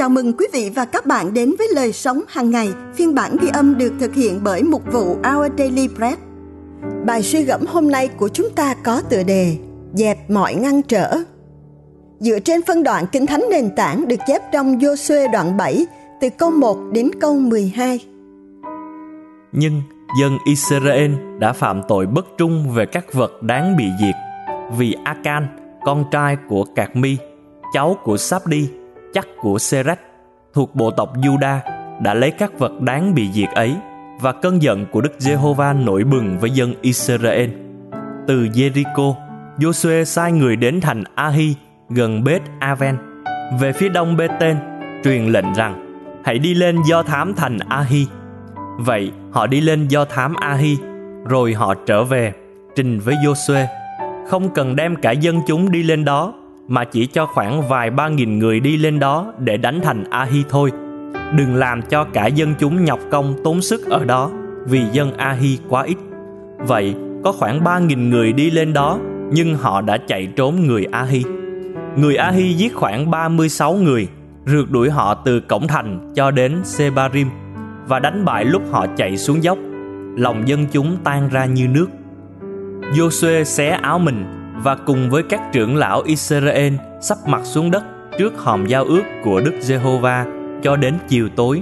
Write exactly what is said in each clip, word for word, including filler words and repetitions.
Chào mừng quý vị và các bạn đến với Lời Sống Hàng Ngày, phiên bản ghi âm được thực hiện bởi mục vụ Our Daily Bread. Bài suy gẫm hôm nay của chúng ta có tựa đề Dẹp mọi ngăn trở. Dựa trên phân đoạn Kinh Thánh nền tảng được chép trong Giô-suê đoạn bảy, từ câu một đến câu mười hai. Nhưng dân Israel đã phạm tội bất trung về các vật đáng bị diệt, vì Akan, con trai của Cạc Mi, cháu của Sáp-đi, chắc của Sê-rách, thuộc bộ tộc Giu-đa, đã lấy các vật đáng bị diệt ấy, và cơn giận của Đức Giê-hô-va nổi bừng với dân Israel. Từ Giê-ri-cô, Giô-suê sai người đến thành A-hi gần Bết-a-ven, về phía đông Bê-tên, truyền lệnh rằng: hãy đi lên do thám thành A-hi. Vậy họ đi lên do thám A-hi, rồi họ trở về trình với Giô-suê, không cần đem cả dân chúng đi lên đó, mà chỉ cho khoảng vài ba nghìn người đi lên đó để đánh thành A-hi thôi. Đừng làm cho cả dân chúng nhọc công tốn sức ở đó, vì dân A-hi quá ít. Vậy có khoảng ba nghìn người đi lên đó, nhưng họ đã chạy trốn người A-hi. Người A-hi giết khoảng ba mươi sáu người, rượt đuổi họ từ cổng thành cho đến Sê-ba-rim, và đánh bại lúc họ chạy xuống dốc. Lòng dân chúng tan ra như nước. Giô-suê xé áo mình và cùng với các trưởng lão Israel sắp mặt xuống đất trước hòm giao ước của Đức Giê-hô-va cho đến chiều tối,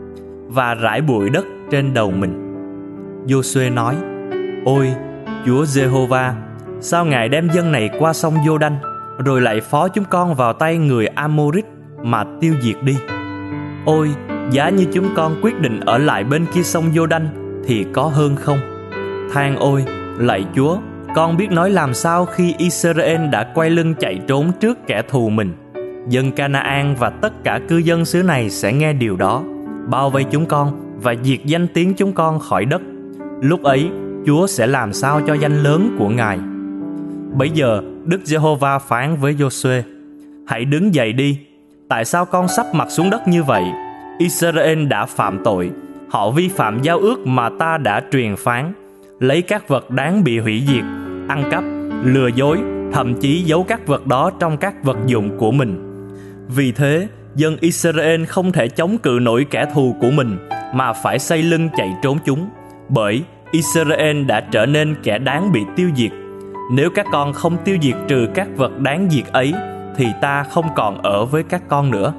và rải bụi đất trên đầu mình. Giô-suê nói: Ôi Chúa Giê-hô-va, sao Ngài đem dân này qua sông Giô-đanh, rồi lại phó chúng con vào tay người A-mô-rít mà tiêu diệt đi? Ôi, giá như chúng con quyết định ở lại bên kia sông Giô-đanh thì có hơn không? Than ôi, lạy Chúa, con biết nói làm sao khi Israel đã quay lưng chạy trốn trước kẻ thù mình. Dân Ca-na-an và tất cả cư dân xứ này sẽ nghe điều đó, bao vây chúng con và diệt danh tiếng chúng con khỏi đất. Lúc ấy, Chúa sẽ làm sao cho danh lớn của Ngài. Bấy giờ, Đức Giê-hô-va phán với Giô-suê: hãy đứng dậy đi. Tại sao con sắp mặt xuống đất như vậy? Israel đã phạm tội. Họ vi phạm giao ước mà ta đã truyền phán, lấy các vật đáng bị hủy diệt, ăn cắp, lừa dối, thậm chí giấu các vật đó trong các vật dụng của mình. Vì thế, dân Israel không thể chống cự nổi kẻ thù của mình, mà phải xây lưng chạy trốn chúng, bởi Israel đã trở nên kẻ đáng bị tiêu diệt. Nếu các con không tiêu diệt trừ các vật đáng diệt ấy, thì ta không còn ở với các con nữa.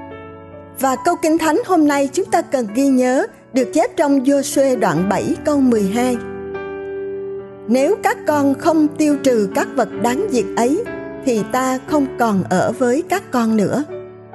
Và câu Kinh Thánh hôm nay chúng ta cần ghi nhớ được chép trong Giô-suê đoạn bảy câu mười hai. Nếu các con không tiêu trừ các vật đáng diệt ấy, thì ta không còn ở với các con nữa.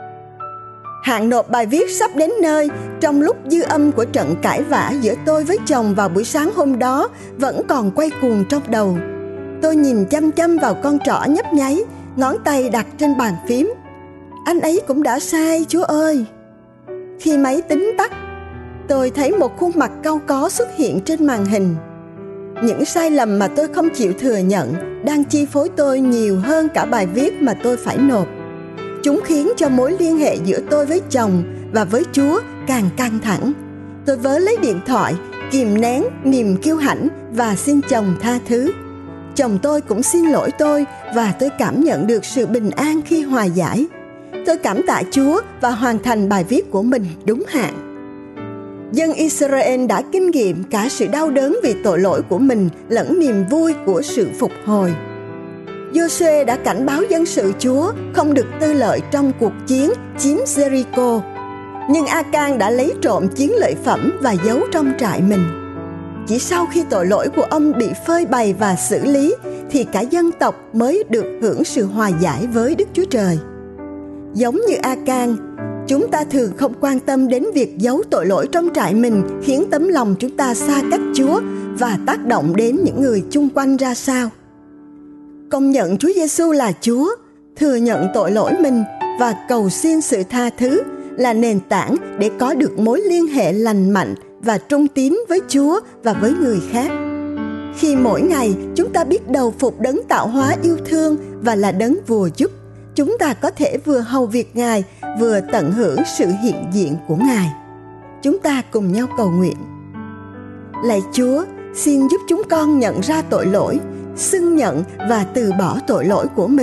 Hạn nộp bài viết sắp đến nơi, trong lúc dư âm của trận cãi vã giữa tôi với chồng vào buổi sáng hôm đó vẫn còn quay cuồng trong đầu. Tôi nhìn chăm chăm vào con trỏ nhấp nháy, ngón tay đặt trên bàn phím. Anh ấy cũng đã sai, Chúa ơi! Khi máy tính tắt, tôi thấy một khuôn mặt cau có xuất hiện trên màn hình. Những sai lầm mà tôi không chịu thừa nhận đang chi phối tôi nhiều hơn cả bài viết mà tôi phải nộp. Chúng khiến cho mối liên hệ giữa tôi với chồng và với Chúa càng căng thẳng. Tôi vớ lấy điện thoại, kìm nén niềm kiêu hãnh và xin chồng tha thứ. Chồng tôi cũng xin lỗi tôi và tôi cảm nhận được sự bình an khi hòa giải. Tôi cảm tạ Chúa và hoàn thành bài viết của mình đúng hạn. Dân Israel đã kinh nghiệm cả sự đau đớn vì tội lỗi của mình lẫn niềm vui của sự phục hồi. Giô-suê đã cảnh báo dân sự Chúa không được tư lợi trong cuộc chiến chiếm Jericho. Nhưng A-can đã lấy trộm chiến lợi phẩm và giấu trong trại mình. Chỉ sau khi tội lỗi của ông bị phơi bày và xử lý, thì cả dân tộc mới được hưởng sự hòa giải với Đức Chúa Trời. Giống như A-can, chúng ta thường không quan tâm đến việc giấu tội lỗi trong trại mình khiến tấm lòng chúng ta xa cách Chúa và tác động đến những người chung quanh ra sao. Công nhận Chúa Giêsu là Chúa, thừa nhận tội lỗi mình và cầu xin sự tha thứ là nền tảng để có được mối liên hệ lành mạnh và trung tín với Chúa và với người khác. Khi mỗi ngày chúng ta biết đầu phục đấng tạo hóa yêu thương và là đấng vùa giúp, chúng ta có thể vừa hầu việc Ngài, vừa tận hưởng sự hiện diện của Ngài. Chúng ta cùng nhau cầu nguyện. Lạy Chúa, xin giúp chúng con nhận ra tội lỗi, xưng nhận và từ bỏ tội lỗi của mình,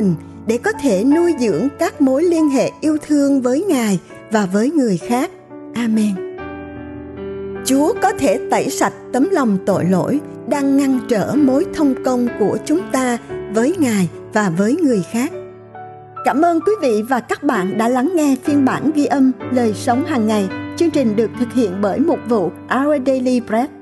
để có thể nuôi dưỡng các mối liên hệ yêu thương với Ngài và với người khác. Amen. Chúa có thể tẩy sạch tấm lòng tội lỗi đang ngăn trở mối thông công của chúng ta với Ngài và với người khác. Cảm ơn quý vị và các bạn đã lắng nghe phiên bản ghi âm Lời Sống Hàng Ngày. Chương trình được thực hiện bởi mục vụ Our Daily Bread